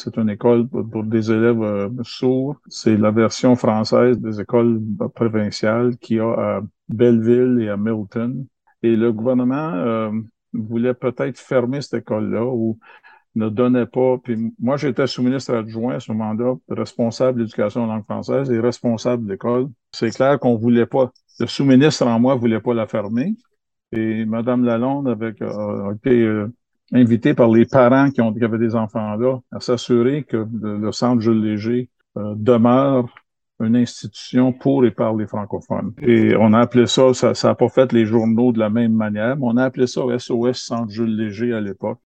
C'est une école pour des élèves sourds. C'est la version française des écoles provinciales qu'il y a à Belleville et à Milton. Et le gouvernement voulait peut-être fermer cette école-là ou ne donnait pas. Puis moi, j'étais sous-ministre adjoint à ce moment-là, responsable de l'éducation en langue française et responsable de l'école. C'est clair qu'on voulait pas. Le sous-ministre en moi voulait pas la fermer. Et Mme Lalonde a été invitée par les parents qui avaient des enfants là à s'assurer que le centre Jules Léger demeure une institution pour et par les francophones. Et on a appelé ça n'a pas fait les journaux de la même manière, mais on a appelé ça SOS Centre Jules Léger à l'époque.